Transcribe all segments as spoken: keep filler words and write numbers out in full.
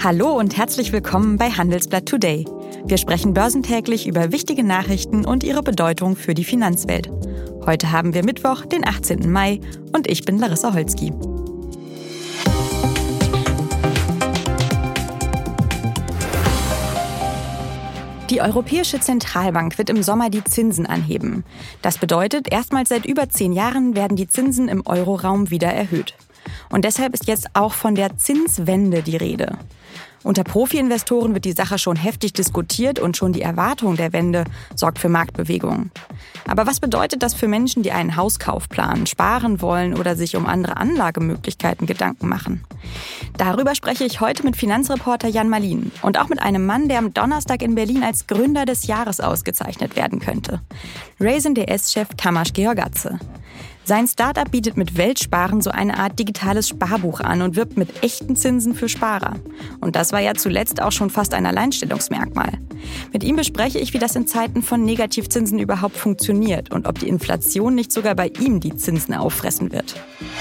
Hallo und herzlich willkommen bei Handelsblatt Today. Wir sprechen börsentäglich über wichtige Nachrichten und ihre Bedeutung für die Finanzwelt. Heute haben wir Mittwoch, den achtzehnten Mai, und ich bin Larissa Holzki. Die Europäische Zentralbank wird im Sommer die Zinsen anheben. Das bedeutet, erstmals seit über zehn Jahren werden die Zinsen im Euroraum wieder erhöht. Und deshalb ist jetzt auch von der Zinswende die Rede. Unter Profi-Investoren wird die Sache schon heftig diskutiert und schon die Erwartung der Wende sorgt für Marktbewegungen. Aber was bedeutet das für Menschen, die einen Hauskauf planen, sparen wollen oder sich um andere Anlagemöglichkeiten Gedanken machen? Darüber spreche ich heute mit Finanzreporter Jan Mallien und auch mit einem Mann, der am Donnerstag in Berlin als Gründer des Jahres ausgezeichnet werden könnte. Raisin D S-Chef Tamas Georgatze. Sein Startup bietet mit Weltsparen so eine Art digitales Sparbuch an und wirbt mit echten Zinsen für Sparer. Und das war ja zuletzt auch schon fast ein Alleinstellungsmerkmal. Mit ihm bespreche ich, wie das in Zeiten von Negativzinsen überhaupt funktioniert und ob die Inflation nicht sogar bei ihm die Zinsen auffressen wird.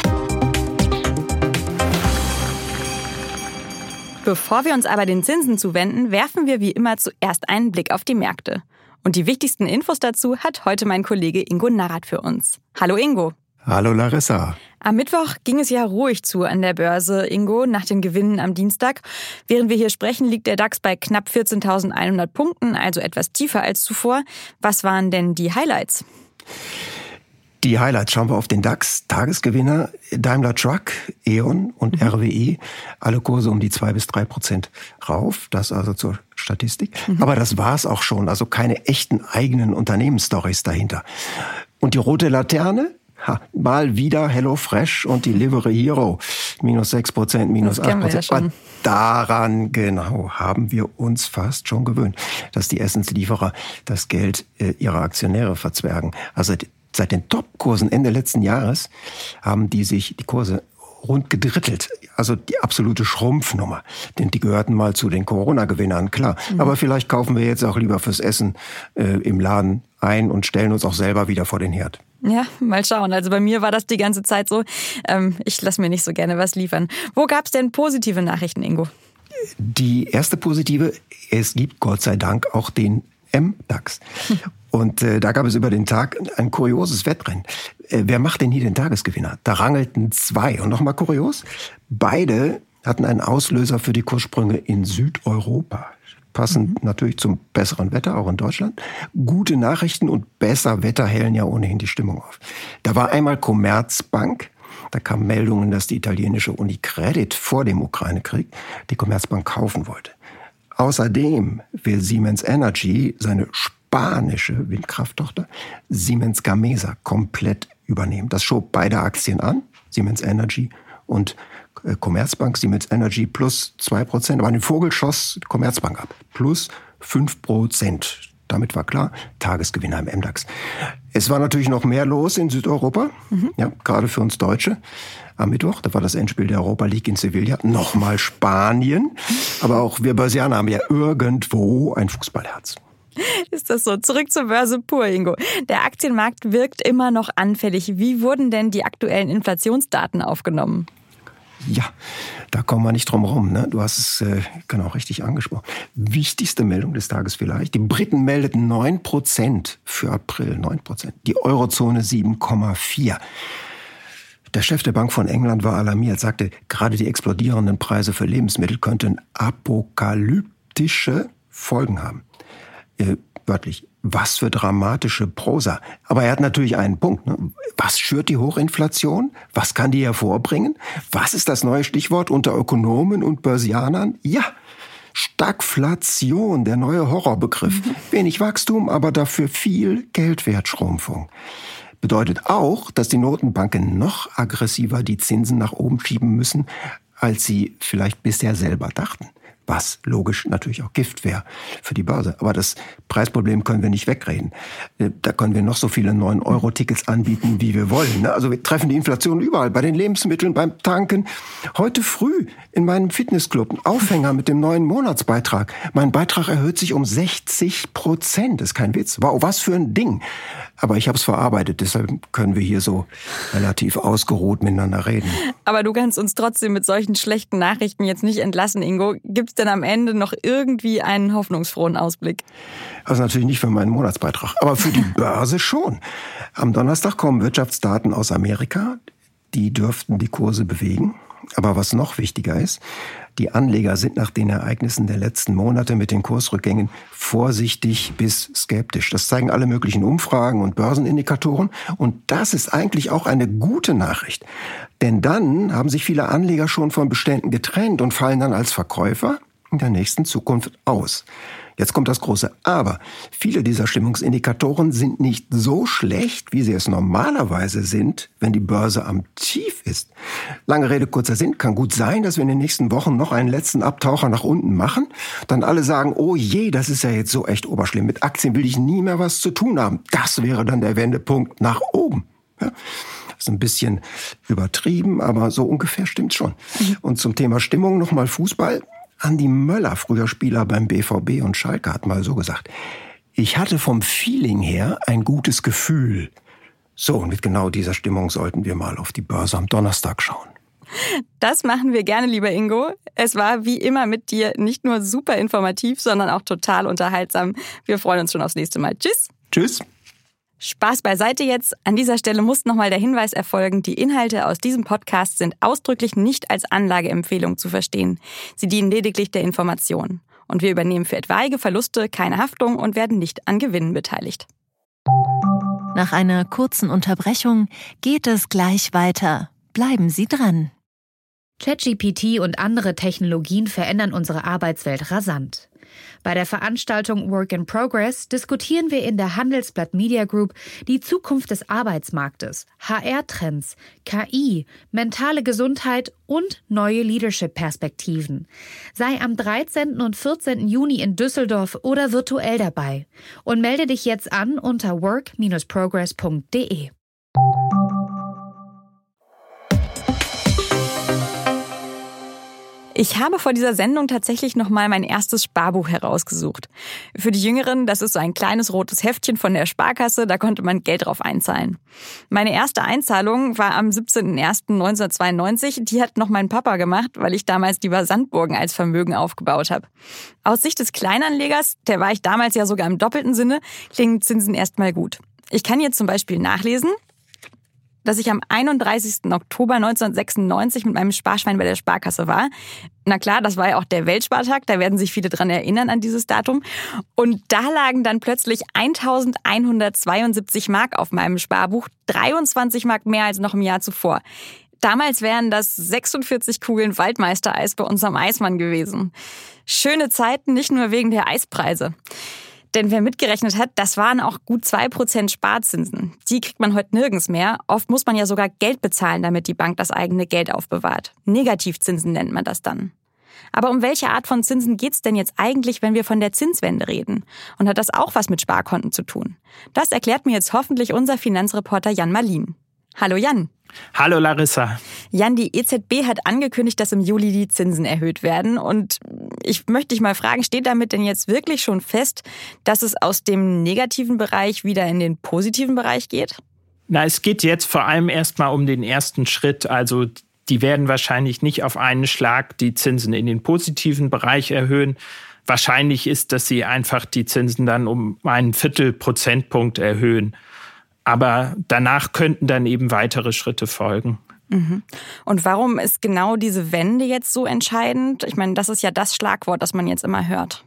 Bevor wir uns aber den Zinsen zuwenden, werfen wir wie immer zuerst einen Blick auf die Märkte. Und die wichtigsten Infos dazu hat heute mein Kollege Ingo Narrat für uns. Hallo Ingo. Hallo Larissa. Am Mittwoch ging es ja ruhig zu an der Börse, Ingo, nach den Gewinnen am Dienstag. Während wir hier sprechen, liegt der DAX bei knapp vierzehntausendeinhundert Punkten, also etwas tiefer als zuvor. Was waren denn die Highlights? Die Highlights, schauen wir auf den DAX. Tagesgewinner Daimler Truck, E.ON und mhm. R W E. Alle Kurse um die zwei bis drei Prozent rauf. Das also zur Statistik. Mhm. Aber das war's auch schon. Also keine echten eigenen Unternehmensstories dahinter. Und die rote Laterne? Ha, mal wieder HelloFresh und Delivery Hero. Minus sechs Prozent, minus acht Prozent. Ja, daran, genau, haben wir uns fast schon gewöhnt, dass die Essenslieferer das Geld äh, ihrer Aktionäre verzwergen. Also seit den Topkursen Ende letzten Jahres haben die sich die Kurse rund gedrittelt. Also die absolute Schrumpfnummer. Denn die gehörten mal zu den Corona-Gewinnern, klar. Mhm. Aber vielleicht kaufen wir jetzt auch lieber fürs Essen äh, im Laden ein und stellen uns auch selber wieder vor den Herd. Ja, mal schauen. Also bei mir war das die ganze Zeit so. Ähm, ich lasse mir nicht so gerne was liefern. Wo gab's denn positive Nachrichten, Ingo? Die erste positive, es gibt Gott sei Dank auch den M DAX. Hm. Und äh, da gab es über den Tag ein kurioses Wettrennen. Äh, wer macht denn hier den Tagesgewinner? Da rangelten zwei. Und nochmal kurios, beide hatten einen Auslöser für die Kurssprünge in Südeuropa. Passend mhm. natürlich zum besseren Wetter, auch in Deutschland. Gute Nachrichten und besser Wetter hellen ja ohnehin die Stimmung auf. Da war einmal Commerzbank. Da kamen Meldungen, dass die italienische Unicredit vor dem Ukraine-Krieg die Commerzbank kaufen wollte. Außerdem will Siemens Energy seine spanische Windkrafttochter Siemens Gamesa komplett übernehmen. Das schob beide Aktien an, Siemens Energy und Commerzbank. Siemens Energy plus zwei Prozent, aber an den Vogel schoss Commerzbank ab, plus fünf Prozent. Damit war klar, Tagesgewinner im M DAX. Es war natürlich noch mehr los in Südeuropa, mhm. ja, gerade für uns Deutsche. Am Mittwoch, da war das Endspiel der Europa League in Sevilla, nochmal Spanien. Aber auch wir Börsianer haben ja irgendwo ein Fußballherz. Ist das so? Zurück zur Börse pur, Ingo. Der Aktienmarkt wirkt immer noch anfällig. Wie wurden denn die aktuellen Inflationsdaten aufgenommen? Ja, da kommen wir nicht drum rum. Ne? Du hast es äh, genau richtig angesprochen. Wichtigste Meldung des Tages vielleicht. Die Briten meldeten neun Prozent für April. neun Prozent. Die Eurozone sieben Komma vier. Der Chef der Bank von England war alarmiert, sagte, gerade die explodierenden Preise für Lebensmittel könnten apokalyptische Folgen haben. Äh, wörtlich, was für dramatische Prosa. Aber er hat natürlich einen Punkt. Ne? Was schürt die Hochinflation? Was kann die hervorbringen? Was ist das neue Stichwort unter Ökonomen und Börsianern? Ja, Stagflation, der neue Horrorbegriff. Mhm. Wenig Wachstum, aber dafür viel Geldwertschrumpfung. Bedeutet auch, dass die Notenbanken noch aggressiver die Zinsen nach oben schieben müssen, als sie vielleicht bisher selber dachten. Was logisch natürlich auch Gift wäre für die Börse. Aber das Preisproblem können wir nicht wegreden. Da können wir noch so viele neun Euro Tickets anbieten, wie wir wollen. Also wir treffen die Inflation überall, bei den Lebensmitteln, beim Tanken. Heute früh in meinem Fitnessclub ein Aufhänger mit dem neuen Monatsbeitrag. Mein Beitrag erhöht sich um sechzig Prozent. Das ist kein Witz. Wow, was für ein Ding. Aber ich habe es verarbeitet, deshalb können wir hier so relativ ausgeruht miteinander reden. Aber du kannst uns trotzdem mit solchen schlechten Nachrichten jetzt nicht entlassen, Ingo. Gibt es denn am Ende noch irgendwie einen hoffnungsfrohen Ausblick? Also natürlich nicht für meinen Monatsbeitrag, aber für die Börse schon. Am Donnerstag kommen Wirtschaftsdaten aus Amerika. Die dürften die Kurse bewegen. Aber was noch wichtiger ist, die Anleger sind nach den Ereignissen der letzten Monate mit den Kursrückgängen vorsichtig bis skeptisch. Das zeigen alle möglichen Umfragen und Börsenindikatoren. Und das ist eigentlich auch eine gute Nachricht. Denn dann haben sich viele Anleger schon von Beständen getrennt und fallen dann als Verkäufer in der nächsten Zukunft aus. Jetzt kommt das große Aber. Viele dieser Stimmungsindikatoren sind nicht so schlecht, wie sie es normalerweise sind, wenn die Börse am Tief ist. Lange Rede, kurzer Sinn, kann gut sein, dass wir in den nächsten Wochen noch einen letzten Abtaucher nach unten machen. Dann alle sagen, oh je, das ist ja jetzt so echt oberschlimm. Mit Aktien will ich nie mehr was zu tun haben. Das wäre dann der Wendepunkt nach oben. Ja? Das ist ein bisschen übertrieben, aber so ungefähr stimmt's schon. Und zum Thema Stimmung nochmal Fußball. Andi Möller, früher Spieler beim B V B und Schalke, hat mal so gesagt: Ich hatte vom Feeling her ein gutes Gefühl. So, und mit genau dieser Stimmung sollten wir mal auf die Börse am Donnerstag schauen. Das machen wir gerne, lieber Ingo. Es war wie immer mit dir nicht nur super informativ, sondern auch total unterhaltsam. Wir freuen uns schon aufs nächste Mal. Tschüss. Tschüss. Spaß beiseite jetzt. An dieser Stelle muss nochmal der Hinweis erfolgen, die Inhalte aus diesem Podcast sind ausdrücklich nicht als Anlageempfehlung zu verstehen. Sie dienen lediglich der Information. Und wir übernehmen für etwaige Verluste keine Haftung und werden nicht an Gewinnen beteiligt. Nach einer kurzen Unterbrechung geht es gleich weiter. Bleiben Sie dran. ChatGPT und andere Technologien verändern unsere Arbeitswelt rasant. Bei der Veranstaltung Work in Progress diskutieren wir in der Handelsblatt Media Group die Zukunft des Arbeitsmarktes, H R-Trends, K I, mentale Gesundheit und neue Leadership-Perspektiven. Sei am dreizehnten und vierzehnten Juni in Düsseldorf oder virtuell dabei und melde dich jetzt an unter work dash progress punkt de. Ich habe vor dieser Sendung tatsächlich nochmal mein erstes Sparbuch herausgesucht. Für die Jüngeren, das ist so ein kleines rotes Heftchen von der Sparkasse, da konnte man Geld drauf einzahlen. Meine erste Einzahlung war am siebzehnten ersten neunzehnhundertzweiundneunzig. Die hat noch mein Papa gemacht, weil ich damals lieber Sandburgen als Vermögen aufgebaut habe. Aus Sicht des Kleinanlegers, der war ich damals ja sogar im doppelten Sinne, klingen Zinsen erstmal gut. Ich kann jetzt zum Beispiel nachlesen, dass ich am einunddreißigsten Oktober neunzehnhundertsechsundneunzig mit meinem Sparschwein bei der Sparkasse war. Na klar, das war ja auch der Weltspartag, da werden sich viele dran erinnern an dieses Datum. Und da lagen dann plötzlich eintausendeinhundertzweiundsiebzig Mark auf meinem Sparbuch, dreiundzwanzig Mark mehr als noch im Jahr zuvor. Damals wären das sechsundvierzig Kugeln Waldmeistereis bei unserem Eismann gewesen. Schöne Zeiten, nicht nur wegen der Eispreise. Denn wer mitgerechnet hat, das waren auch gut zwei Prozent Sparzinsen. Die kriegt man heute nirgends mehr. Oft muss man ja sogar Geld bezahlen, damit die Bank das eigene Geld aufbewahrt. Negativzinsen nennt man das dann. Aber um welche Art von Zinsen geht's denn jetzt eigentlich, wenn wir von der Zinswende reden? Und hat das auch was mit Sparkonten zu tun? Das erklärt mir jetzt hoffentlich unser Finanzreporter Jan Marlin. Hallo Jan. Hallo Larissa. Jan, die E Z B hat angekündigt, dass im Juli die Zinsen erhöht werden. Und ich möchte dich mal fragen, steht damit denn jetzt wirklich schon fest, dass es aus dem negativen Bereich wieder in den positiven Bereich geht? Na, es geht jetzt vor allem erstmal um den ersten Schritt. Also die werden wahrscheinlich nicht auf einen Schlag die Zinsen in den positiven Bereich erhöhen. Wahrscheinlich ist, dass sie einfach die Zinsen dann um einen Viertelprozentpunkt erhöhen. Aber danach könnten dann eben weitere Schritte folgen. Mhm. Und warum ist genau diese Wende jetzt so entscheidend? Ich meine, das ist ja das Schlagwort, das man jetzt immer hört.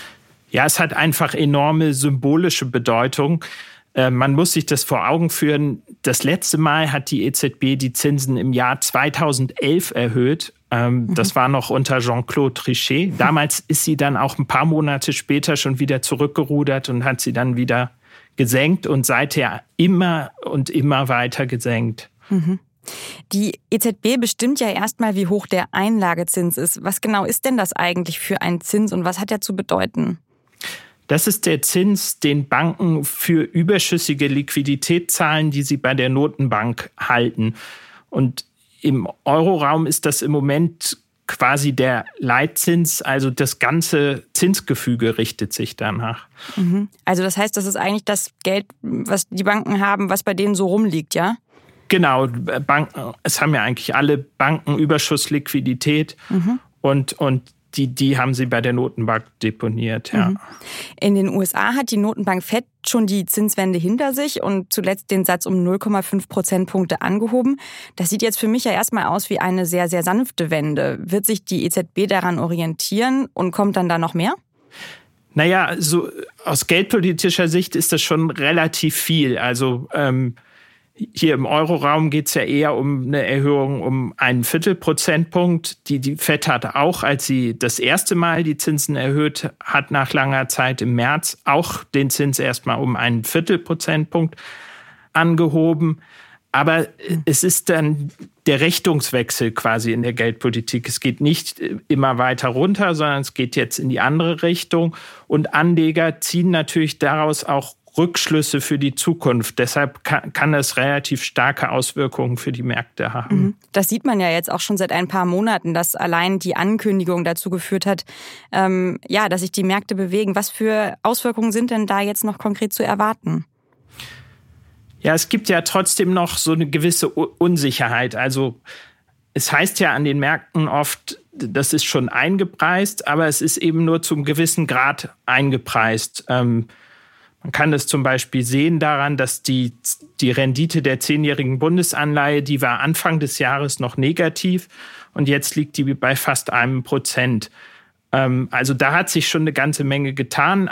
Ja, es hat einfach enorme symbolische Bedeutung. Äh, man muss sich das vor Augen führen. Das letzte Mal hat die E Z B die Zinsen im Jahr zweitausendelf erhöht. Ähm, mhm. Das war noch unter Jean-Claude Trichet. Damals ist sie dann auch ein paar Monate später schon wieder zurückgerudert und hat sie dann wieder gesenkt und seither immer und immer weiter gesenkt. Mhm. Die E Z B bestimmt ja erstmal, wie hoch der Einlagezins ist. Was genau ist denn das eigentlich für ein Zins und was hat er zu bedeuten? Das ist der Zins, den Banken für überschüssige Liquidität zahlen, die sie bei der Notenbank halten. Und im Euroraum ist das im Moment quasi der Leitzins, also das ganze Zinsgefüge richtet sich danach. Mhm. Also das heißt, das ist eigentlich das Geld, was die Banken haben, was bei denen so rumliegt, ja? Genau, Banken, es haben ja eigentlich alle Banken Überschussliquidität mhm. und, und die, die haben sie bei der Notenbank deponiert. Ja. Mhm. In den U S A hat die Notenbank Fed schon die Zinswende hinter sich und zuletzt den Satz um null Komma fünf Prozentpunkte angehoben. Das sieht jetzt für mich ja erstmal aus wie eine sehr, sehr sanfte Wende. Wird sich die E Z B daran orientieren und kommt dann da noch mehr? Naja, so aus geldpolitischer Sicht ist das schon relativ viel. Also ähm, hier im Euroraum geht es ja eher um eine Erhöhung um einen Viertelprozentpunkt. Die, die Fed hat auch, als sie das erste Mal die Zinsen erhöht hat nach langer Zeit im März, auch den Zins erstmal um einen Viertelprozentpunkt angehoben. Aber es ist dann der Richtungswechsel quasi in der Geldpolitik. Es geht nicht immer weiter runter, sondern es geht jetzt in die andere Richtung. Und Anleger ziehen natürlich daraus auch Rückschlüsse für die Zukunft. Deshalb kann, kann es relativ starke Auswirkungen für die Märkte haben. Das sieht man ja jetzt auch schon seit ein paar Monaten, dass allein die Ankündigung dazu geführt hat, ähm, ja, dass sich die Märkte bewegen. Was für Auswirkungen sind denn da jetzt noch konkret zu erwarten? Ja, es gibt ja trotzdem noch so eine gewisse Unsicherheit. Also es heißt ja an den Märkten oft, das ist schon eingepreist, aber es ist eben nur zum gewissen Grad eingepreist. Ähm, Man kann es zum Beispiel sehen daran, dass die, die Rendite der zehnjährigen Bundesanleihe, die war Anfang des Jahres noch negativ und jetzt liegt die bei fast einem Prozent. Ähm, also da hat sich schon eine ganze Menge getan,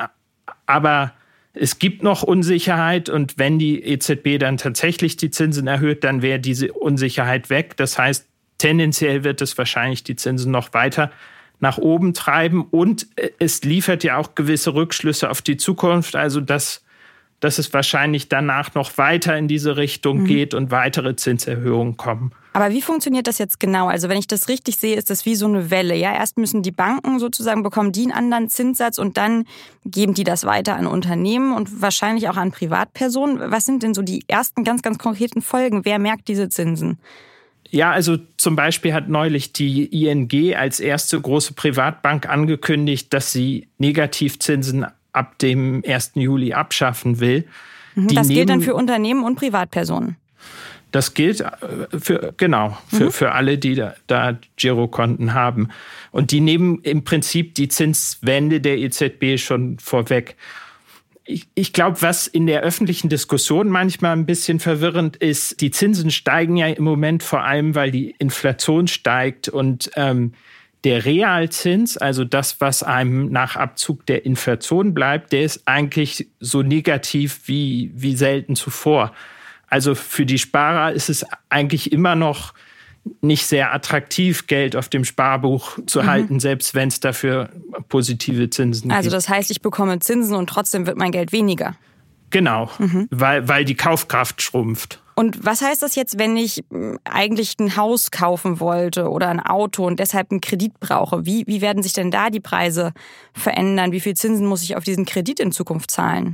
aber es gibt noch Unsicherheit und wenn die E Z B dann tatsächlich die Zinsen erhöht, dann wäre diese Unsicherheit weg. Das heißt, tendenziell wird es wahrscheinlich die Zinsen noch weiter nach oben treiben und es liefert ja auch gewisse Rückschlüsse auf die Zukunft, also dass, dass es wahrscheinlich danach noch weiter in diese Richtung mhm. geht und weitere Zinserhöhungen kommen. Aber wie funktioniert das jetzt genau? Also wenn ich das richtig sehe, ist das wie so eine Welle. Ja, erst müssen die Banken sozusagen bekommen die einen anderen Zinssatz und dann geben die das weiter an Unternehmen und wahrscheinlich auch an Privatpersonen. Was sind denn so die ersten ganz, ganz konkreten Folgen? Wer merkt diese Zinsen? Ja, also zum Beispiel hat neulich die I N G als erste große Privatbank angekündigt, dass sie Negativzinsen ab dem ersten Juli abschaffen will. Mhm, das gilt dann für Unternehmen und Privatpersonen? Das gilt für, genau, für, mhm. für alle, die da, da Girokonten haben. Und die nehmen im Prinzip die Zinswende der E Z B schon vorweg. Ich, ich glaube, was in der öffentlichen Diskussion manchmal ein bisschen verwirrend ist, die Zinsen steigen ja im Moment vor allem, weil die Inflation steigt und ähm, der Realzins, also das, was einem nach Abzug der Inflation bleibt, der ist eigentlich so negativ wie, wie selten zuvor. Also für die Sparer ist es eigentlich immer noch nicht sehr attraktiv, Geld auf dem Sparbuch zu mhm. halten, selbst wenn es dafür positive Zinsen also gibt. Also das heißt, ich bekomme Zinsen und trotzdem wird mein Geld weniger? Genau, mhm. weil, weil die Kaufkraft schrumpft. Und was heißt das jetzt, wenn ich eigentlich ein Haus kaufen wollte oder ein Auto und deshalb einen Kredit brauche? Wie, wie werden sich denn da die Preise verändern? Wie viel Zinsen muss ich auf diesen Kredit in Zukunft zahlen?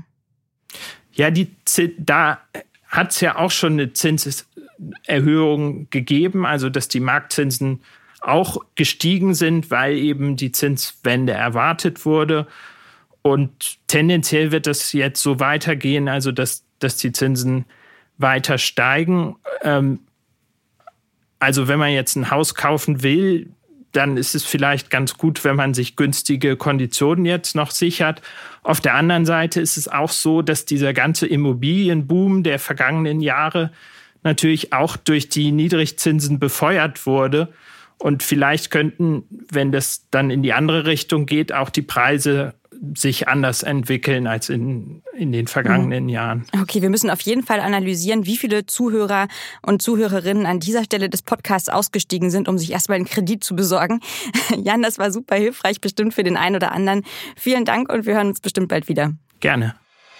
Ja, die, da hat es ja auch schon eine Zinserhöhung gegeben, also dass die Marktzinsen auch gestiegen sind, weil eben die Zinswende erwartet wurde. Und tendenziell wird das jetzt so weitergehen, also dass, dass die Zinsen weiter steigen. Also wenn man jetzt ein Haus kaufen will, dann ist es vielleicht ganz gut, wenn man sich günstige Konditionen jetzt noch sichert. Auf der anderen Seite ist es auch so, dass dieser ganze Immobilienboom der vergangenen Jahre natürlich auch durch die Niedrigzinsen befeuert wurde. Und vielleicht könnten, wenn das dann in die andere Richtung geht, auch die Preise sich anders entwickeln als in, in den vergangenen mhm. Jahren. Okay, wir müssen auf jeden Fall analysieren, wie viele Zuhörer und Zuhörerinnen an dieser Stelle des Podcasts ausgestiegen sind, um sich erstmal einen Kredit zu besorgen. Jan, das war super hilfreich, bestimmt für den einen oder anderen. Vielen Dank und wir hören uns bestimmt bald wieder. Gerne.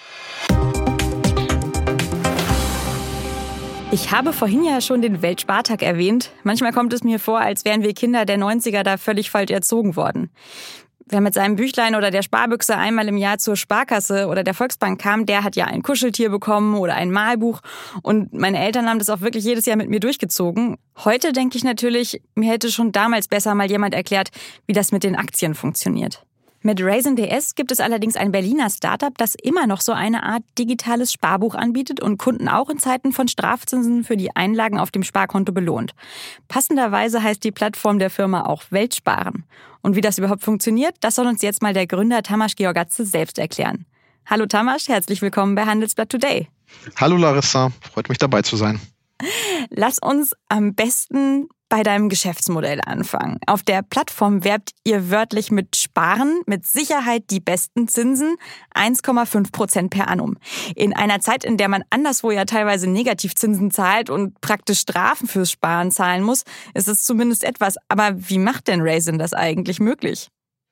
Ich habe vorhin ja schon den Weltspartag erwähnt. Manchmal kommt es mir vor, als wären wir Kinder der neunziger da völlig falsch erzogen worden. Wer mit seinem Büchlein oder der Sparbüchse einmal im Jahr zur Sparkasse oder der Volksbank kam, der hat ja ein Kuscheltier bekommen oder ein Malbuch. Und meine Eltern haben das auch wirklich jedes Jahr mit mir durchgezogen. Heute denke ich natürlich, mir hätte schon damals besser mal jemand erklärt, wie das mit den Aktien funktioniert. Mit Raisin Punkt D S gibt es allerdings ein Berliner Startup, das immer noch so eine Art digitales Sparbuch anbietet und Kunden auch in Zeiten von Strafzinsen für die Einlagen auf dem Sparkonto belohnt. Passenderweise heißt die Plattform der Firma auch Weltsparen. Und wie das überhaupt funktioniert, das soll uns jetzt mal der Gründer Tamas Georgatze selbst erklären. Hallo Tamas, herzlich willkommen bei Handelsblatt Today. Hallo Larissa, freut mich dabei zu sein. Lass uns am besten bei deinem Geschäftsmodell anfangen. Auf der Plattform werbt ihr wörtlich mit Sparen, mit Sicherheit die besten Zinsen, eins Komma fünf Prozent per annum. In einer Zeit, in der man anderswo ja teilweise Negativzinsen zahlt und praktisch Strafen fürs Sparen zahlen muss, ist es zumindest etwas. Aber wie macht denn Raisin das eigentlich möglich?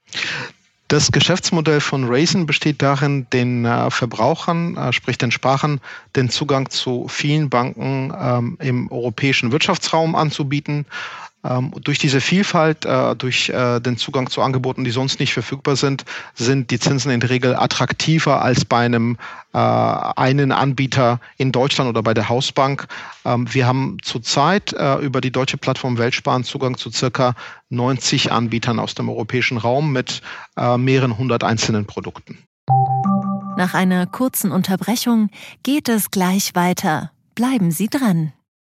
Das Geschäftsmodell von Raisin besteht darin, den äh, Verbrauchern, äh, sprich den Sparern, den Zugang zu vielen Banken ähm, im europäischen Wirtschaftsraum anzubieten. Ähm, durch diese Vielfalt, äh, durch äh, den Zugang zu Angeboten, die sonst nicht verfügbar sind, sind die Zinsen in der Regel attraktiver als bei einem äh, einen Anbieter in Deutschland oder bei der Hausbank. Ähm, wir haben zurzeit äh, über die deutsche Plattform Weltsparen Zugang zu circa neunzig Anbietern aus dem europäischen Raum mit äh, mehreren hundert einzelnen Produkten. Nach einer kurzen Unterbrechung geht es gleich weiter. Bleiben Sie dran.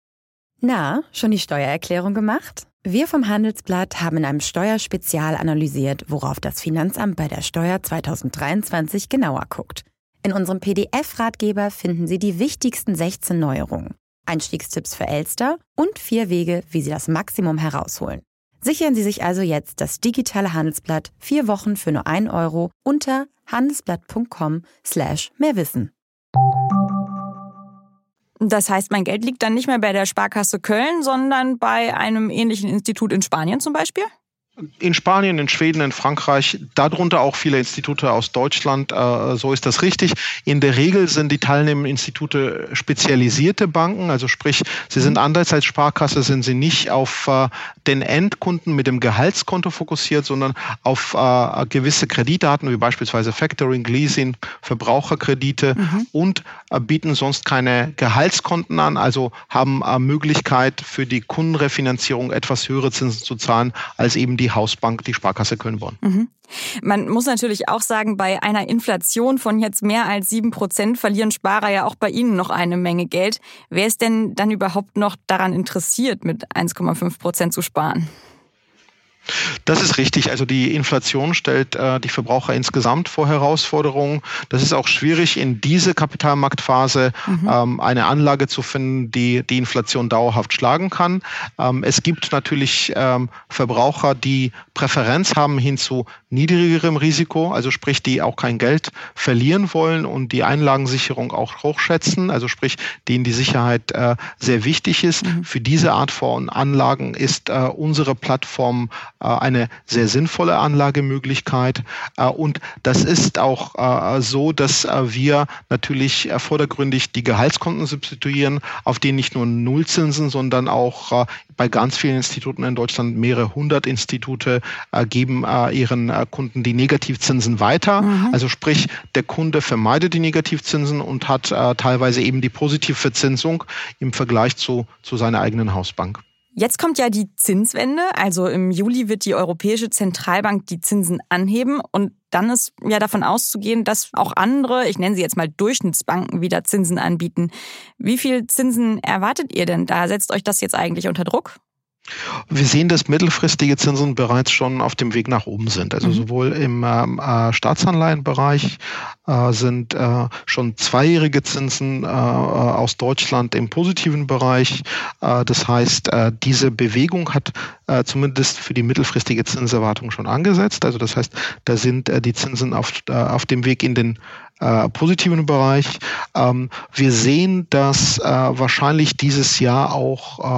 Na, schon die Steuererklärung gemacht? Wir vom Handelsblatt haben in einem Steuerspezial analysiert, worauf das Finanzamt bei der Steuer zwanzig dreiundzwanzig genauer guckt. In unserem P D F-Ratgeber finden Sie die wichtigsten sechzehn Neuerungen, Einstiegstipps für Elster und vier Wege, wie Sie das Maximum herausholen. Sichern Sie sich also jetzt das digitale Handelsblatt vier Wochen für nur ein Euro unter handelsblatt.com slash mehrwissen. Das heißt, mein Geld liegt dann nicht mehr bei der Sparkasse Köln, sondern bei einem ähnlichen Institut in Spanien zum Beispiel? In Spanien, in Schweden, in Frankreich, darunter auch viele Institute aus Deutschland, äh, so ist das richtig. In der Regel sind die teilnehmenden Institute spezialisierte Banken, also sprich, sie sind anders als Sparkasse, sind sie nicht auf äh, den Endkunden mit dem Gehaltskonto fokussiert, sondern auf äh, gewisse Kreditdaten, wie beispielsweise Factoring, Leasing, Verbraucherkredite mhm. und äh, bieten sonst keine Gehaltskonten an, also haben äh, Möglichkeit für die Kundenrefinanzierung etwas höhere Zinsen zu zahlen, als eben die Hausbank, die Sparkasse Köln-Bonn. Mhm. Man muss natürlich auch sagen, bei einer Inflation von jetzt mehr als sieben Prozent verlieren Sparer ja auch bei Ihnen noch eine Menge Geld. Wer ist denn dann überhaupt noch daran interessiert, mit eins Komma fünf Prozent zu sparen? Das ist richtig. Also die Inflation stellt äh, die Verbraucher insgesamt vor Herausforderungen. Das ist auch schwierig, in diese Kapitalmarktphase mhm. ähm, eine Anlage zu finden, die die Inflation dauerhaft schlagen kann. Ähm, es gibt natürlich ähm, Verbraucher, die Präferenz haben hin zu niedrigerem Risiko, also sprich, die auch kein Geld verlieren wollen und die Einlagensicherung auch hochschätzen, also sprich, denen die Sicherheit äh, sehr wichtig ist. Mhm. Für diese Art von Anlagen ist äh, unsere Plattform eine sehr sinnvolle Anlagemöglichkeit. Und das ist auch so, dass wir natürlich vordergründig die Gehaltskonten substituieren, auf denen nicht nur Nullzinsen, sondern auch bei ganz vielen Instituten in Deutschland, mehrere hundert Institute geben ihren Kunden die Negativzinsen weiter. Mhm. Also sprich, der Kunde vermeidet die Negativzinsen und hat teilweise eben die Positivverzinsung im Vergleich zu, zu seiner eigenen Hausbank. Jetzt kommt ja die Zinswende, also im Juli wird die Europäische Zentralbank die Zinsen anheben und dann ist ja davon auszugehen, dass auch andere, ich nenne sie jetzt mal Durchschnittsbanken, wieder Zinsen anbieten. Wie viel Zinsen erwartet ihr denn da? Setzt euch das jetzt eigentlich unter Druck? Wir sehen, dass mittelfristige Zinsen bereits schon auf dem Weg nach oben sind. Also mhm. sowohl im äh, Staatsanleihenbereich äh, sind äh, schon zweijährige Zinsen äh, aus Deutschland im positiven Bereich. Äh, das heißt, äh, diese Bewegung hat äh, zumindest für die mittelfristige Zinserwartung schon angesetzt. Also das heißt, da sind äh, die Zinsen auf, äh, auf dem Weg in den äh, positiven Bereich. Ähm, wir sehen, dass äh, wahrscheinlich dieses Jahr auch äh,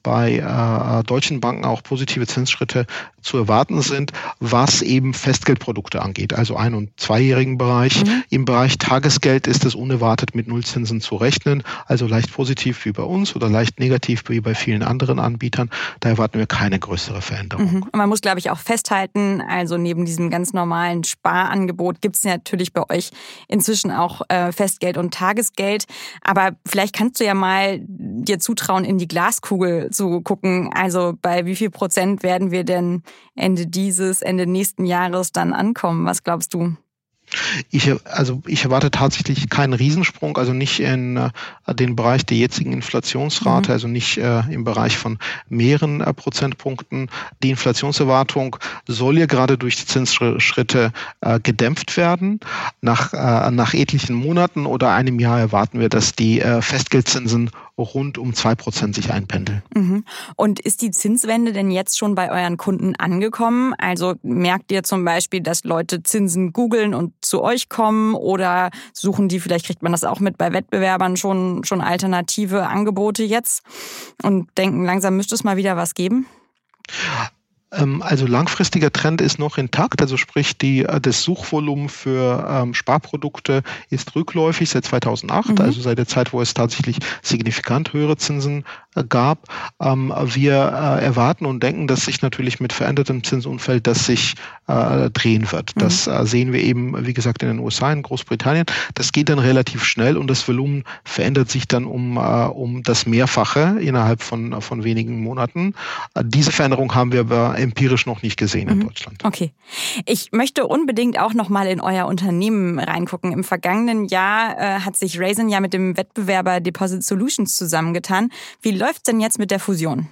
bei äh, deutschen Banken auch positive Zinsschritte zu erwarten sind, was eben Festgeldprodukte angeht, also ein- und zweijährigen Bereich. Mhm. Im Bereich Tagesgeld ist es unerwartet mit Nullzinsen zu rechnen, also leicht positiv wie bei uns oder leicht negativ wie bei vielen anderen Anbietern. Da erwarten wir keine größere Veränderung. Mhm. Und man muss, glaube ich, auch festhalten, also neben diesem ganz normalen Sparangebot gibt es natürlich bei euch inzwischen auch äh, Festgeld und Tagesgeld. Aber vielleicht kannst du ja mal dir zutrauen, in die Glaskugel zu gucken. Also bei wie viel Prozent werden wir denn Ende dieses, Ende nächsten Jahres dann ankommen? Was glaubst du? Ich, also ich erwarte tatsächlich keinen Riesensprung, also nicht in äh, den Bereich der jetzigen Inflationsrate, mhm. also nicht äh, im Bereich von mehreren äh, Prozentpunkten. Die Inflationserwartung soll ja gerade durch die Zinsschritte äh, gedämpft werden. Nach, äh, nach etlichen Monaten oder einem Jahr erwarten wir, dass die äh, Festgeldzinsen rund um zwei Prozent sich einpendeln. Mhm. Und ist die Zinswende denn jetzt schon bei euren Kunden angekommen? Also merkt ihr zum Beispiel, dass Leute Zinsen googeln und zu euch kommen oder suchen die, vielleicht kriegt man das auch mit bei Wettbewerbern, schon, schon alternative Angebote jetzt und denken, langsam müsste es mal wieder was geben? Also langfristiger Trend ist noch intakt, also sprich die, das Suchvolumen für ähm, Sparprodukte ist rückläufig seit zweitausendacht, mhm. also seit der Zeit, wo es tatsächlich signifikant höhere Zinsen äh, gab. Ähm, wir äh, erwarten und denken, dass sich natürlich mit verändertem Zinsumfeld das sich äh, drehen wird. Mhm. Das äh, sehen wir eben, wie gesagt, in den U S A, in Großbritannien. Das geht dann relativ schnell und das Volumen verändert sich dann um, äh, um das Mehrfache innerhalb von, von wenigen Monaten. Äh, diese Veränderung haben wir aber empirisch noch nicht gesehen in Deutschland. Okay. Ich möchte unbedingt auch noch mal in euer Unternehmen reingucken. Im vergangenen Jahr äh, hat sich Raisin ja mit dem Wettbewerber Deposit Solutions zusammengetan. Wie läuft's denn jetzt mit der Fusion?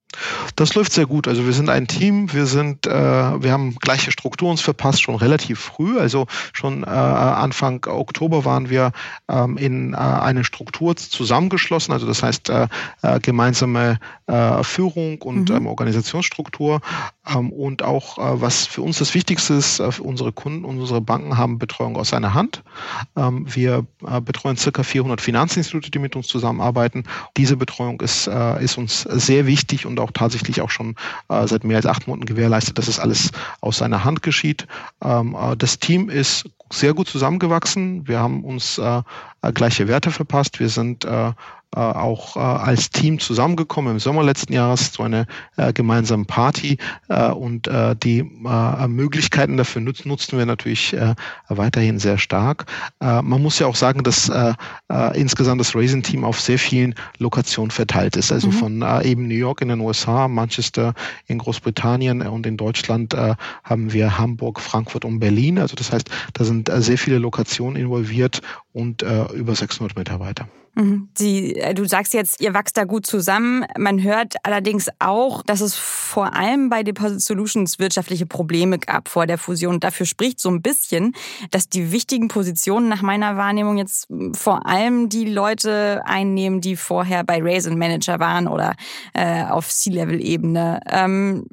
Das läuft sehr gut. Also wir sind ein Team, wir sind, äh, wir haben gleiche Struktur uns verpasst, schon relativ früh. Also schon äh, Anfang Oktober waren wir ähm, in äh, eine Struktur zusammengeschlossen. Also das heißt äh, äh, gemeinsame äh, Führung und mhm. ähm, Organisationsstruktur. Ähm, und auch, äh, was für uns das Wichtigste ist, äh, für unsere Kunden, unsere Banken haben Betreuung aus einer Hand. Ähm, wir äh, betreuen circa vierhundert Finanzinstitute, die mit uns zusammenarbeiten. Diese Betreuung ist, äh, ist uns sehr wichtig und auch tatsächlich auch schon äh, seit mehr als acht Monaten gewährleistet, dass es alles aus seiner Hand geschieht. Ähm, äh, das Team ist sehr gut zusammengewachsen. Wir haben uns äh, gleiche Werte verpasst. Wir sind äh, äh, auch äh, als Team zusammengekommen im Sommer letzten Jahres zu einer äh, gemeinsamen Party äh, und äh, die äh, Möglichkeiten dafür nutzen, nutzen wir natürlich äh, weiterhin sehr stark. Äh, man muss ja auch sagen, dass äh, äh, insgesamt das Raisin-Team auf sehr vielen Lokationen verteilt ist. Also mhm. von äh, eben New York in den U S A, Manchester in Großbritannien und in Deutschland äh, haben wir Hamburg, Frankfurt und Berlin. Also das heißt, da sind äh, sehr viele Lokationen involviert und äh, über sechshundert Mitarbeiter. Sie, du sagst jetzt, ihr wächst da gut zusammen. Man hört allerdings auch, dass es vor allem bei Deposit Solutions wirtschaftliche Probleme gab vor der Fusion. Dafür spricht so ein bisschen, dass die wichtigen Positionen nach meiner Wahrnehmung jetzt vor allem die Leute einnehmen, die vorher bei Raisin Manager waren oder äh, auf C-Level-Ebene. Ähm,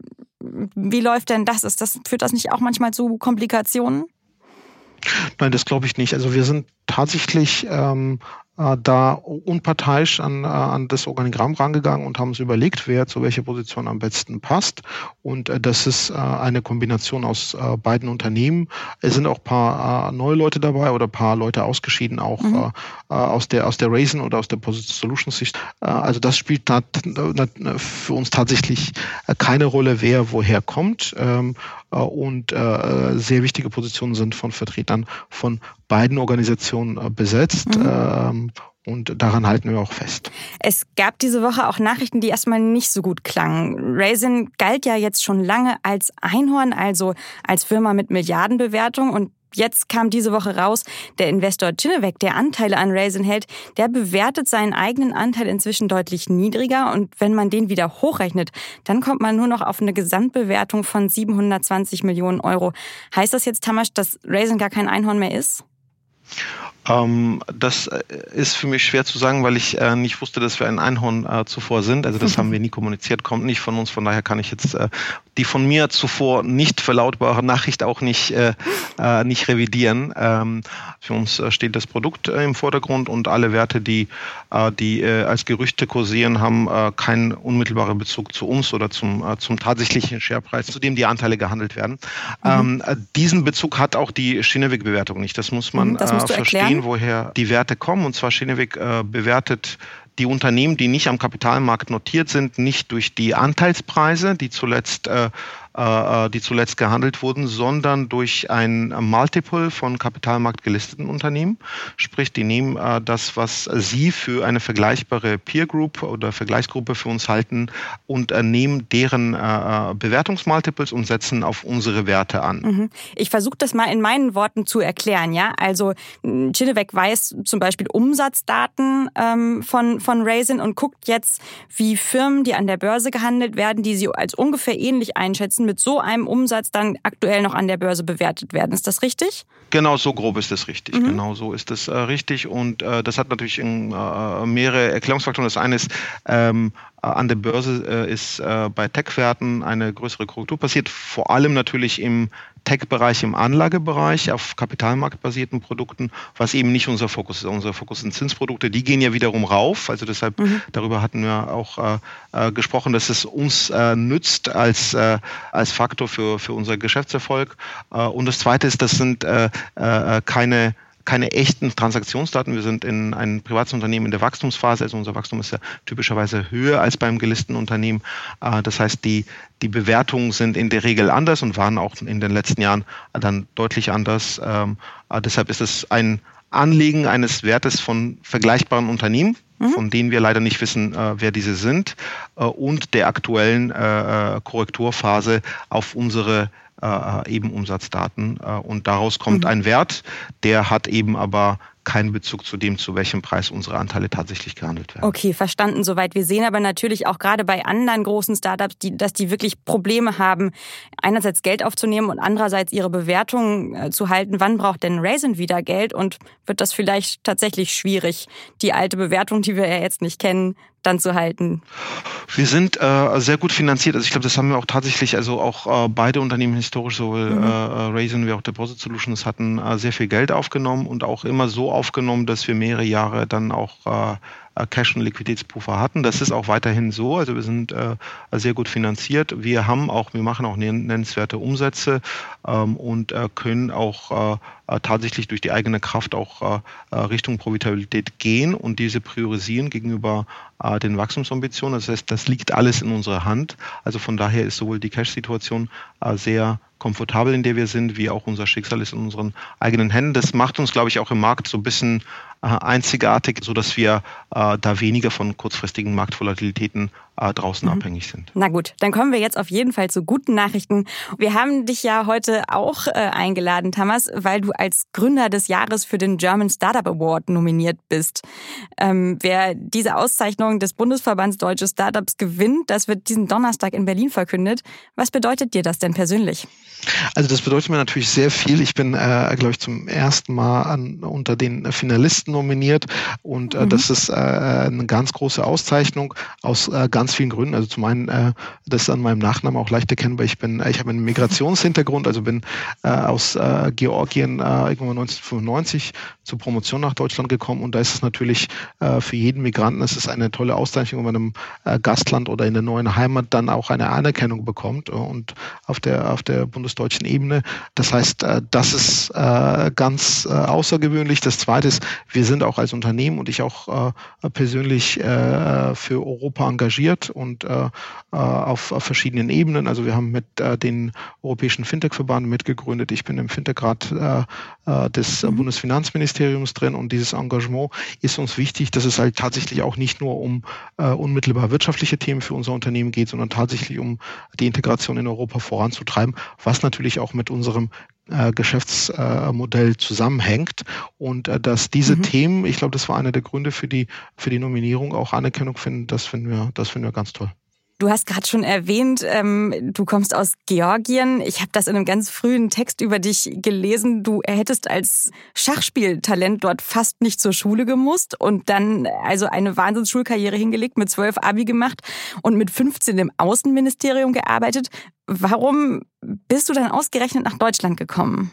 wie läuft denn das? Ist das? Führt das nicht auch manchmal zu Komplikationen? Nein, das glaube ich nicht. Also wir sind tatsächlich ähm, da unparteiisch an, an das Organigramm rangegangen und haben uns überlegt, wer zu welcher Position am besten passt. Und äh, das ist äh, eine Kombination aus äh, beiden Unternehmen. Es sind auch ein paar äh, neue Leute dabei oder ein paar Leute ausgeschieden, auch mhm. äh, aus der aus der Raisin oder aus der Deposit Solutions Sicht. Äh, also das spielt tat, für uns tatsächlich keine Rolle, wer woher kommt. Ähm, und äh, sehr wichtige Positionen sind von Vertretern von beiden Organisationen äh, besetzt. Mhm. Ähm, Und daran halten wir auch fest. Es gab diese Woche auch Nachrichten, die erstmal nicht so gut klangen. Raisin galt ja jetzt schon lange als Einhorn, also als Firma mit Milliardenbewertung. Und jetzt kam diese Woche raus, der Investor Kinnevik, der Anteile an Raisin hält, der bewertet seinen eigenen Anteil inzwischen deutlich niedriger. Und wenn man den wieder hochrechnet, dann kommt man nur noch auf eine Gesamtbewertung von siebenhundertzwanzig Millionen Euro. Heißt das jetzt, Tamas, dass Raisin gar kein Einhorn mehr ist? Ähm, das ist für mich schwer zu sagen, weil ich äh, nicht wusste, dass wir ein Einhorn äh, zuvor sind. Also das haben wir nie kommuniziert, kommt nicht von uns. Von daher kann ich jetzt äh, die von mir zuvor nicht verlautbare Nachricht auch nicht, äh, äh, nicht revidieren. Ähm, für uns äh, steht das Produkt äh, im Vordergrund und alle Werte, die, äh, die äh, als Gerüchte kursieren, haben äh, keinen unmittelbaren Bezug zu uns oder zum, äh, zum tatsächlichen Sharepreis, zu dem die Anteile gehandelt werden. Mhm. Ähm, äh, diesen Bezug hat auch die Kinnevik-Bewertung nicht. Das muss man das äh, verstehen, erklären, woher die Werte kommen. Und zwar Kinnevik äh, bewertet die Unternehmen, die nicht am Kapitalmarkt notiert sind, nicht durch die Anteilspreise, die zuletzt, äh, äh, die zuletzt gehandelt wurden, sondern durch ein Multiple von Kapitalmarkt gelisteten Unternehmen. Sprich, die nehmen äh, das, was sie für eine vergleichbare Peer Group oder Vergleichsgruppe für uns halten und äh, nehmen deren äh, Bewertungsmultiples und setzen auf unsere Werte an. Mhm. Ich versuche das mal in meinen Worten zu erklären. Ja, also Kinnevik weiß zum Beispiel Umsatzdaten ähm, von von Raisin und guckt jetzt, wie Firmen, die an der Börse gehandelt werden, die sie als ungefähr ähnlich einschätzen, mit so einem Umsatz dann aktuell noch an der Börse bewertet werden. Ist das richtig? Genau, so grob ist das richtig. Mhm. Genau so ist das äh, richtig. Und äh, das hat natürlich in, äh, mehrere Erklärungsfaktoren. Das eine ist, ähm, an der Börse äh, ist äh, bei Tech-Werten eine größere Korrektur passiert, vor allem natürlich im Tech-Bereich, im Anlagebereich, auf kapitalmarktbasierten Produkten, was eben nicht unser Fokus ist. Unser Fokus sind Zinsprodukte, die gehen ja wiederum rauf. Also deshalb, mhm. darüber hatten wir auch äh, äh, gesprochen, dass es uns äh, nützt als, äh, als Faktor für, für unser Geschäftserfolg. Äh, und das Zweite ist, das sind äh, äh, keine keine echten Transaktionsdaten. Wir sind in ein privates Unternehmen in der Wachstumsphase, also unser Wachstum ist ja typischerweise höher als beim gelisteten Unternehmen. Das heißt, die, die Bewertungen sind in der Regel anders und waren auch in den letzten Jahren dann deutlich anders. Deshalb ist es ein Anlegen eines Wertes von vergleichbaren Unternehmen, mhm. von denen wir leider nicht wissen, wer diese sind, und der aktuellen Korrekturphase auf unsere Äh, eben Umsatzdaten äh, und daraus kommt mhm. ein Wert, der hat eben aber keinen Bezug zu dem, zu welchem Preis unsere Anteile tatsächlich gehandelt werden. Okay, verstanden soweit. Wir sehen aber natürlich auch gerade bei anderen großen Startups, die, dass die wirklich Probleme haben, einerseits Geld aufzunehmen und andererseits ihre Bewertungen äh, zu halten. Wann braucht denn Raisin wieder Geld und wird das vielleicht tatsächlich schwierig, die alte Bewertung, die wir ja jetzt nicht kennen, dann zu halten? Wir sind äh, sehr gut finanziert. Also ich glaube, das haben wir auch tatsächlich, also auch äh, beide Unternehmen historisch, sowohl mhm. äh, Raisin wie auch Deposit Solutions hatten äh, sehr viel Geld aufgenommen und auch immer so aufgenommen, dass wir mehrere Jahre dann auch äh, Cash- und Liquiditätspuffer hatten. Das ist auch weiterhin so. Also wir sind äh, sehr gut finanziert. Wir haben auch, wir machen auch nennenswerte Umsätze ähm, und äh, können auch äh, tatsächlich durch die eigene Kraft auch äh, Richtung Profitabilität gehen und diese priorisieren gegenüber äh, den Wachstumsambitionen. Das heißt, das liegt alles in unserer Hand. Also von daher ist sowohl die Cash-Situation äh, sehr komfortabel, in der wir sind, wie auch unser Schicksal ist in unseren eigenen Händen. Das macht uns, glaube ich, auch im Markt so ein bisschen äh, einzigartig, sodass wir äh, da weniger von kurzfristigen Marktvolatilitäten äh, draußen mhm. abhängig sind. Na gut, dann kommen wir jetzt auf jeden Fall zu guten Nachrichten. Wir haben dich ja heute auch äh, eingeladen, Tamas, weil du als Gründer des Jahres für den German Startup Award nominiert bist. Ähm, wer diese Auszeichnung des Bundesverbands Deutsche Startups gewinnt, das wird diesen Donnerstag in Berlin verkündet. Was bedeutet dir das denn persönlich? Also das bedeutet mir natürlich sehr viel. Ich bin, äh, glaube ich, zum ersten Mal an, unter den Finalisten nominiert und äh, mhm. das ist äh, eine ganz große Auszeichnung aus äh, ganz vielen Gründen. Also zum einen, äh, das ist an meinem Nachnamen auch leicht erkennbar. Ich bin, ich habe einen Migrationshintergrund, also bin äh, aus äh, Georgien äh, irgendwann neunzehnhundertfünfundneunzig zur Promotion nach Deutschland gekommen und da ist es natürlich äh, für jeden Migranten, es ist eine tolle Auszeichnung, wenn man im äh, Gastland oder in der neuen Heimat dann auch eine Anerkennung bekommt und auf der auf der bundesdeutschen Ebene. Das heißt, das ist ganz außergewöhnlich. Das Zweite ist, wir sind auch als Unternehmen und ich auch persönlich für Europa engagiert und auf verschiedenen Ebenen. Also wir haben mit den Europäischen Fintech-Verband mitgegründet. Ich bin im Fintech-Rat des mhm. Bundesfinanzministeriums drin und dieses Engagement ist uns wichtig, dass es halt tatsächlich auch nicht nur um unmittelbar wirtschaftliche Themen für unser Unternehmen geht, sondern tatsächlich um die Integration in Europa voranzutreiben, was natürlich auch mit unserem äh, Geschäftsmodell äh, zusammenhängt und äh, dass diese mhm. Themen, ich glaube, das war einer der Gründe für die für die Nominierung, auch Anerkennung finden, das finden wir, das finden wir ganz toll. Du hast gerade schon erwähnt, ähm, du kommst aus Georgien. Ich habe das in einem ganz frühen Text über dich gelesen. Du hättest als Schachspieltalent dort fast nicht zur Schule gemusst und dann also eine Wahnsinnsschulkarriere hingelegt, mit zwölf Abi gemacht und mit fünfzehn im Außenministerium gearbeitet. Warum bist du dann ausgerechnet nach Deutschland gekommen?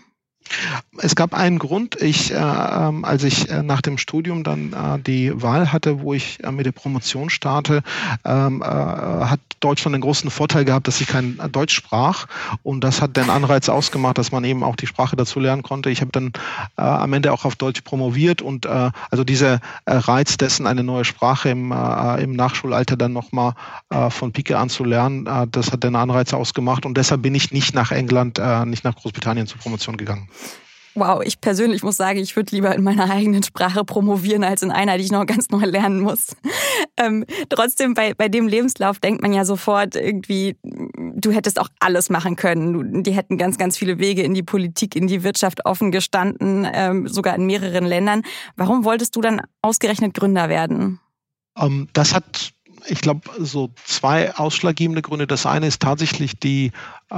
Es gab einen Grund. Ich, äh, als ich äh, nach dem Studium dann äh, die Wahl hatte, wo ich äh, mit der Promotion starte, ähm, äh, hat Deutschland den großen Vorteil gehabt, dass ich kein Deutsch sprach. Und das hat den Anreiz ausgemacht, dass man eben auch die Sprache dazu lernen konnte. Ich habe dann äh, am Ende auch auf Deutsch promoviert. Und äh, also dieser äh, Reiz dessen, eine neue Sprache im, äh, im Nachschulalter dann nochmal äh, von Pike an zu lernen, äh, das hat den Anreiz ausgemacht. Und deshalb bin ich nicht nach England, äh, nicht nach Großbritannien zur Promotion gegangen. Wow, ich persönlich muss sagen, ich würde lieber in meiner eigenen Sprache promovieren, als in einer, die ich noch ganz neu lernen muss. Ähm, trotzdem, bei, bei dem Lebenslauf denkt man ja sofort irgendwie, du hättest auch alles machen können. Die hätten ganz, ganz viele Wege in die Politik, in die Wirtschaft offen gestanden, ähm, sogar in mehreren Ländern. Warum wolltest du dann ausgerechnet Gründer werden? Um, das hat... Ich glaube, so zwei ausschlaggebende Gründe. Das eine ist tatsächlich die,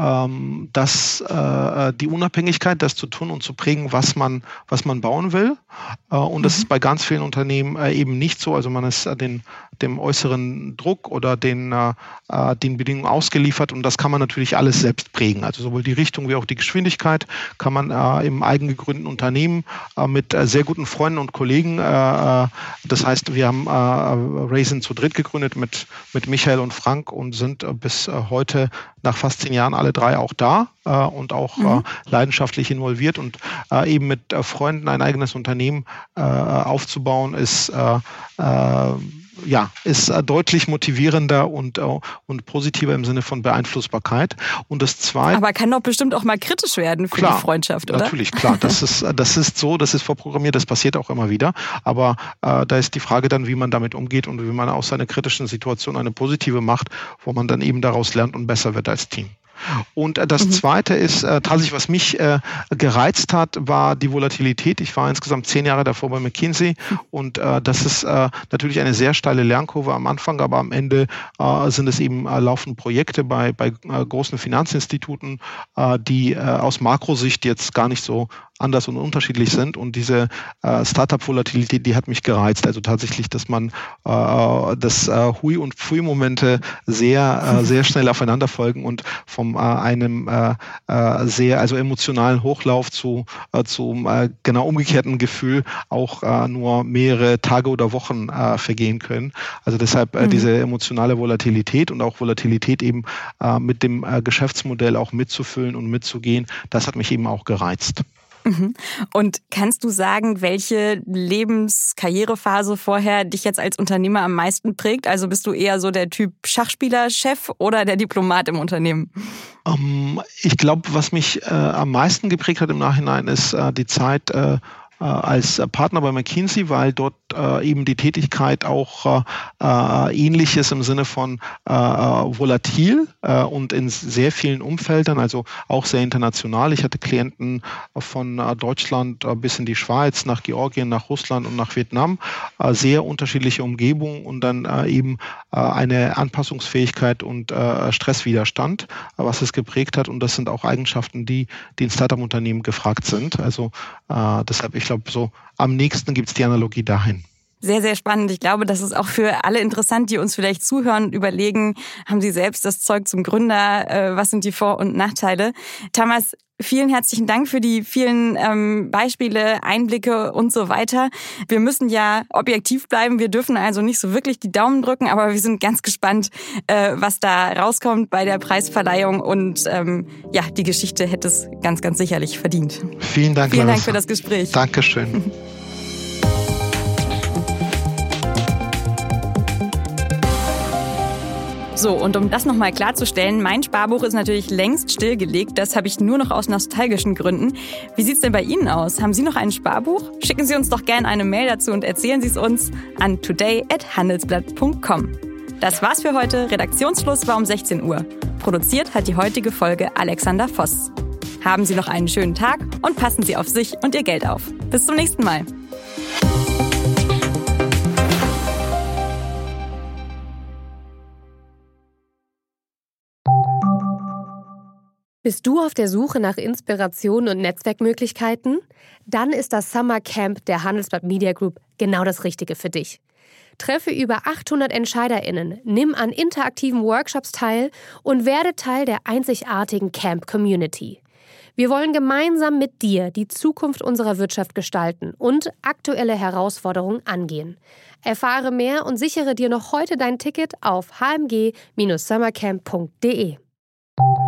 ähm, das, äh, die Unabhängigkeit, das zu tun und zu prägen, was man, was man bauen will. Äh, und das mhm. ist bei ganz vielen Unternehmen äh, eben nicht so. Also man ist äh, den, dem äußeren Druck oder den, äh, den Bedingungen ausgeliefert und das kann man natürlich alles selbst prägen. Also sowohl die Richtung wie auch die Geschwindigkeit kann man äh, im eigen gegründeten Unternehmen äh, mit äh, sehr guten Freunden und Kollegen. Äh, das heißt, wir haben äh, Raisin zu dritt gegründet mit, mit Michael und Frank und sind äh, bis äh, heute nach fast zehn Jahren alle drei auch da äh, und auch mhm. äh, leidenschaftlich involviert und äh, eben mit äh, Freunden ein eigenes Unternehmen äh, aufzubauen ist äh, äh, ja, ist äh, deutlich motivierender und, äh, und positiver im Sinne von Beeinflussbarkeit. Und das Zweite... Aber kann doch bestimmt auch mal kritisch werden für klar, die Freundschaft, oder? Natürlich, klar. Das ist, das ist so, das ist vorprogrammiert, das passiert auch immer wieder. Aber äh, da ist die Frage dann, wie man damit umgeht und wie man aus einer kritischen Situation eine positive macht, wo man dann eben daraus lernt und besser wird als Team. Und das mhm. Zweite ist äh, tatsächlich, was mich äh, gereizt hat, war die Volatilität. Ich war insgesamt zehn Jahre davor bei McKinsey und äh, das ist äh, natürlich eine sehr steile Lernkurve am Anfang, aber am Ende äh, sind es eben äh, laufende Projekte bei, bei äh, großen Finanzinstituten, äh, die äh, aus Makrosicht jetzt gar nicht so anders und unterschiedlich sind und diese äh, Startup-Volatilität, die hat mich gereizt. Also tatsächlich, dass man äh, das äh, Hui- und Pfui-Momente sehr, äh, sehr schnell aufeinander folgen und vom äh, einem äh, äh, sehr, also emotionalen Hochlauf zu äh, zum äh, genau umgekehrten Gefühl auch äh, nur mehrere Tage oder Wochen äh, vergehen können. Also deshalb äh, mhm. diese emotionale Volatilität und auch Volatilität eben äh, mit dem äh, Geschäftsmodell auch mitzufüllen und mitzugehen, das hat mich eben auch gereizt. Und kannst du sagen, welche Lebenskarrierephase vorher dich jetzt als Unternehmer am meisten prägt? Also bist du eher so der Typ Schachspieler, Chef oder der Diplomat im Unternehmen? Um, ich glaube, was mich äh, am meisten geprägt hat im Nachhinein, ist äh, die Zeit äh, als Partner bei McKinsey, weil dort äh, eben die Tätigkeit auch äh, ähnlich ist im Sinne von äh, volatil äh, und in sehr vielen Umfeldern, also auch sehr international. Ich hatte Klienten von äh, Deutschland äh, bis in die Schweiz, nach Georgien, nach Russland und nach Vietnam. Äh, sehr unterschiedliche Umgebungen und dann äh, eben äh, eine Anpassungsfähigkeit und äh, Stresswiderstand, äh, was es geprägt hat. Und das sind auch Eigenschaften, die, die in Startup-Unternehmen gefragt sind. Also äh, deshalb, ich Ich glaube, so am nächsten gibt es die Analogie dahin. Sehr, sehr spannend. Ich glaube, das ist auch für alle interessant, die uns vielleicht zuhören und überlegen, haben sie selbst das Zeug zum Gründer, was sind die Vor- und Nachteile? Tamas, vielen herzlichen Dank für die vielen ähm, Beispiele, Einblicke und so weiter. Wir müssen ja objektiv bleiben, wir dürfen also nicht so wirklich die Daumen drücken, aber wir sind ganz gespannt, äh, was da rauskommt bei der Preisverleihung und ähm, ja, die Geschichte hätte es ganz, ganz sicherlich verdient. Vielen Dank, Vielen Larissa. Dank für das Gespräch. Dankeschön. So, und um das nochmal klarzustellen, mein Sparbuch ist natürlich längst stillgelegt. Das habe ich nur noch aus nostalgischen Gründen. Wie sieht's denn bei Ihnen aus? Haben Sie noch ein Sparbuch? Schicken Sie uns doch gerne eine Mail dazu und erzählen Sie es uns an today at handelsblatt punkt com. Das war's für heute. Redaktionsschluss war um sechzehn Uhr. Produziert hat die heutige Folge Alexander Voss. Haben Sie noch einen schönen Tag und passen Sie auf sich und Ihr Geld auf. Bis zum nächsten Mal. Bist du auf der Suche nach Inspiration und Netzwerkmöglichkeiten? Dann ist das Summer Camp der Handelsblatt Media Group genau das Richtige für dich. Treffe über achthundert EntscheiderInnen, nimm an interaktiven Workshops teil und werde Teil der einzigartigen Camp-Community. Wir wollen gemeinsam mit dir die Zukunft unserer Wirtschaft gestalten und aktuelle Herausforderungen angehen. Erfahre mehr und sichere dir noch heute dein Ticket auf h m g Bindestrich summercamp punkt d e.